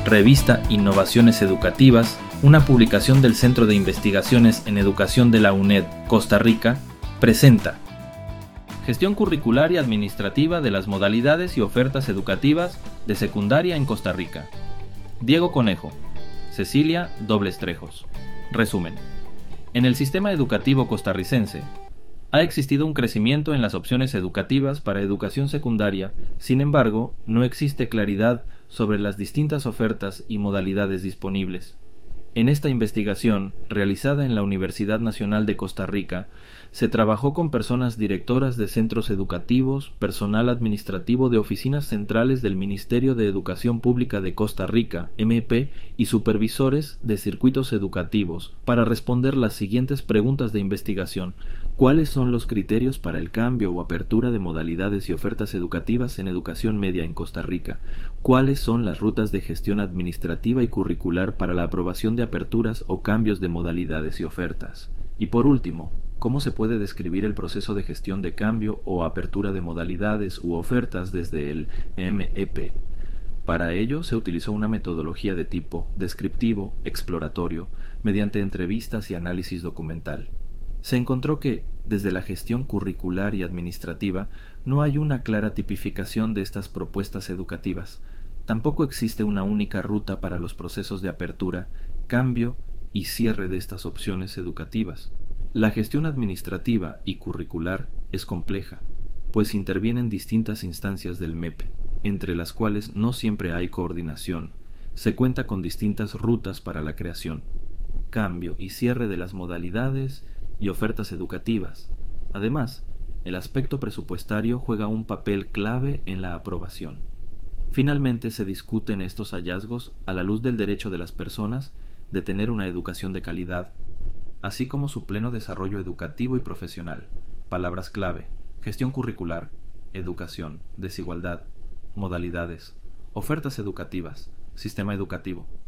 revista Innovaciones Educativas, una publicación del Centro de Investigaciones en Educación de la UNED, Costa Rica, presenta Gestión curricular y administrativa de las modalidades y ofertas educativas de secundaria en Costa Rica. Diego Conejo, Cecilia Dobles Trejos. Resumen. En el sistema educativo costarricense, ha existido un crecimiento en las opciones educativas para educación secundaria, sin embargo, no existe claridad sobre las distintas ofertas y modalidades disponibles. En esta investigación, realizada en la Universidad Nacional de Costa Rica, se trabajó con personas directoras de centros educativos, personal administrativo de oficinas centrales del Ministerio de Educación Pública de Costa Rica, MP, y supervisores de circuitos educativos, para responder las siguientes preguntas de investigación. ¿Cuáles son los criterios para el cambio o apertura de modalidades y ofertas educativas en educación media en Costa Rica? ¿Cuáles son las rutas de gestión administrativa y curricular para la aprobación de aperturas o cambios de modalidades y ofertas? Y por último, ¿cómo se puede describir el proceso de gestión de cambio o apertura de modalidades u ofertas desde el MEP? Para ello se utilizó una metodología de tipo descriptivo, exploratorio, mediante entrevistas y análisis documental. Se encontró que, desde la gestión curricular y administrativa, no hay una clara tipificación de estas propuestas educativas. Tampoco existe una única ruta para los procesos de apertura, cambio y cierre de estas opciones educativas. La gestión administrativa y curricular es compleja, pues intervienen distintas instancias del MEP, entre las cuales no siempre hay coordinación. Se cuenta con distintas rutas para la creación, cambio y cierre de las modalidades y ofertas educativas. Además, el aspecto presupuestario juega un papel clave en la aprobación. Finalmente, se discuten estos hallazgos a la luz del derecho de las personas de tener una educación de calidad, así como su pleno desarrollo educativo y profesional. Palabras clave: gestión curricular, educación, desigualdad, modalidades, ofertas educativas, sistema educativo.